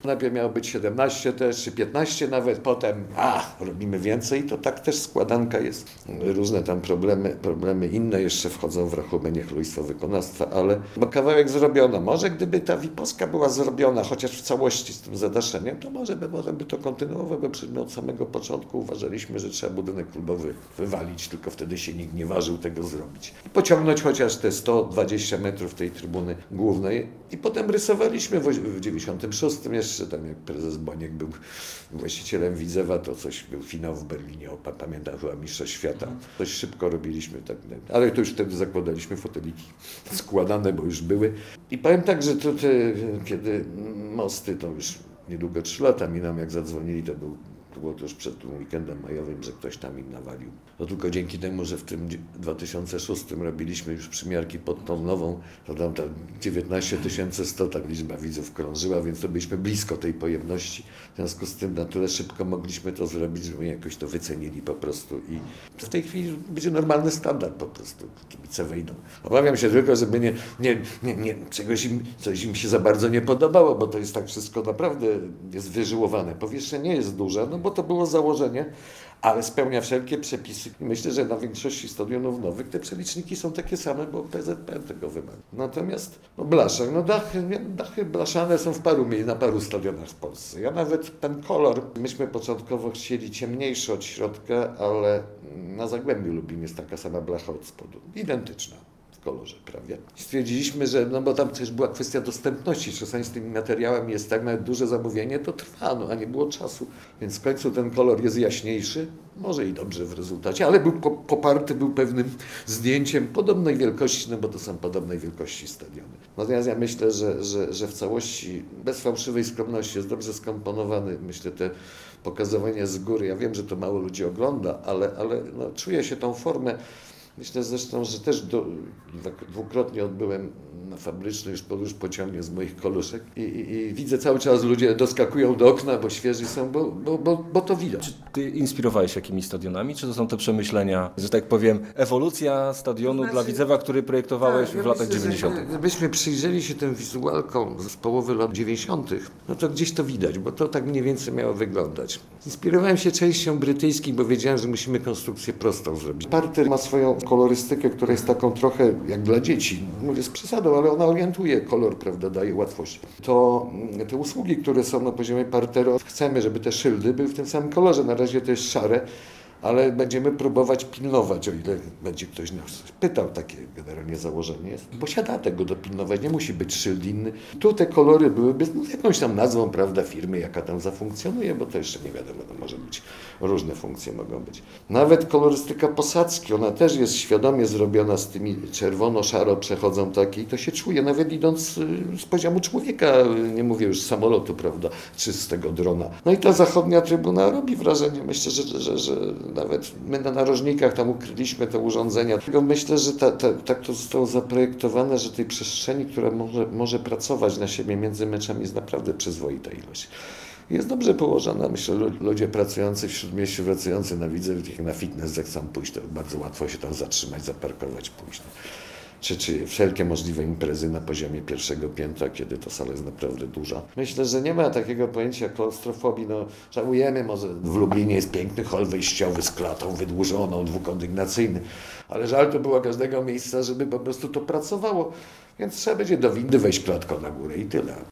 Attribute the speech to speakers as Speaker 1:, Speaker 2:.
Speaker 1: Najpierw miało być 17 też, czy 15 nawet, potem robimy więcej, to tak też składanka jest. Różne tam problemy inne jeszcze wchodzą w rachunek niechlujstwa wykonawstwa, ale bo kawałek zrobiono. Może gdyby ta Wiposka była zrobiona, chociaż w całości z tym zadaszeniem, to może by to kontynuował, bo od samego początku uważaliśmy, że trzeba budynek klubowy wywalić, tylko wtedy się nikt nie ważył tego zrobić. I pociągnąć chociaż te 120 metrów tej trybuny głównej i potem rysowaliśmy w 96 jeszcze tam jak prezes Boniek był właścicielem Widzewa, to coś był finał w Berlinie, pamiętam chyba Mistrzostw Świata. Coś szybko robiliśmy, tak, ale to już wtedy zakładaliśmy foteliki składane, bo już były. I powiem tak, że kiedy mosty, to już niedługo 3 lata minął, jak zadzwonili, to było to już przed tym weekendem majowym, że ktoś tam im nawalił. To tylko dzięki temu, że w tym 2006 robiliśmy już przymiarki pod tą nową, to tam 19 100 ta liczba widzów krążyła, więc to byliśmy blisko tej pojemności. W związku z tym na tyle szybko mogliśmy to zrobić, że jakoś to wycenili po prostu i w tej chwili będzie normalny standard po prostu. Kibice wejdą. Obawiam się tylko, żeby coś im się za bardzo nie podobało, bo to jest tak wszystko naprawdę jest wyżyłowane. Powierzchnia nie jest duża, no bo to było założenie, ale spełnia wszelkie przepisy. I myślę, że na większości stadionów nowych te przeliczniki są takie same, bo PZP tego wymaga. Natomiast blaszak, dachy blaszane są na paru stadionach w Polsce. Ja nawet ten kolor, myśmy początkowo chcieli ciemniejszy od środka, ale na Zagłębiu Lubin jest taka sama blacha od spodu, identyczna w kolorze prawie. Stwierdziliśmy, że, bo tam też była kwestia dostępności, czasami z tymi materiałami jest tak, nawet duże zamówienie, to trwa, a nie było czasu. Więc w końcu ten kolor jest jaśniejszy, może i dobrze w rezultacie, ale był poparty pewnym zdjęciem podobnej wielkości, bo to są podobnej wielkości stadiony. Natomiast ja myślę, że w całości, bez fałszywej skromności, jest dobrze skomponowany, myślę, te pokazywanie z góry. Ja wiem, że to mało ludzi ogląda, ale czuję się tą formę. Myślę zresztą, że też dwukrotnie odbyłem na Fabrycznej, już pociągnie z moich koluszek i widzę cały czas ludzie doskakują do okna, bo świeży są, bo to widać.
Speaker 2: Czy ty inspirowałeś jakimiś stadionami, czy to są te przemyślenia, że tak powiem, ewolucja stadionu dla Widzewa, który projektowałeś w latach 90.
Speaker 1: Gdybyśmy przyjrzeli się tym wizualkom z połowy lat 90., no to gdzieś to widać, bo to tak mniej więcej miało wyglądać. Inspirowałem się częścią brytyjską, bo wiedziałem, że musimy konstrukcję prostą zrobić. Parter ma swoją kolorystykę, która jest taką trochę jak dla dzieci. Mówię z przesadą, ale ona orientuje kolor, prawda, daje łatwość. To te usługi, które są na poziomie parteru, chcemy, żeby te szyldy były w tym samym kolorze. Na razie to jest szare, ale będziemy próbować pilnować, o ile będzie ktoś nas pytał, takie generalnie założenie jest, bo się da tego dopilnować, nie musi być szyld inny. Tu te kolory byłyby jakąś tam nazwą, prawda, firmy, jaka tam zafunkcjonuje, bo to jeszcze nie wiadomo, to może być, różne funkcje mogą być. Nawet kolorystyka posadzki, ona też jest świadomie zrobiona z tymi czerwono-szaro przechodzą takie i to się czuje, nawet idąc z poziomu człowieka, nie mówię już z samolotu, prawda, czy z tego drona. No i ta zachodnia trybuna robi wrażenie, myślę, że nawet my na narożnikach tam ukryliśmy te urządzenia. Tylko myślę, że tak to zostało zaprojektowane, że tej przestrzeni, która może pracować na siebie między meczami jest naprawdę przyzwoita ilość. Jest dobrze położona. Myślę, ludzie pracujący w Śródmieściu, wracający na Widzew, na fitness zechcą pójść, to bardzo łatwo się tam zatrzymać, zaparkować, pójść. Czy wszelkie możliwe imprezy na poziomie pierwszego piętra, kiedy to sala jest naprawdę duża. Myślę, że nie ma takiego pojęcia klaustrofobii. Żałujemy, może w Lublinie jest piękny hol wejściowy z klatą wydłużoną, dwukondygnacyjny, ale żal to było każdego miejsca, żeby po prostu to pracowało. Więc trzeba będzie do windy wejść klatką na górę i tyle.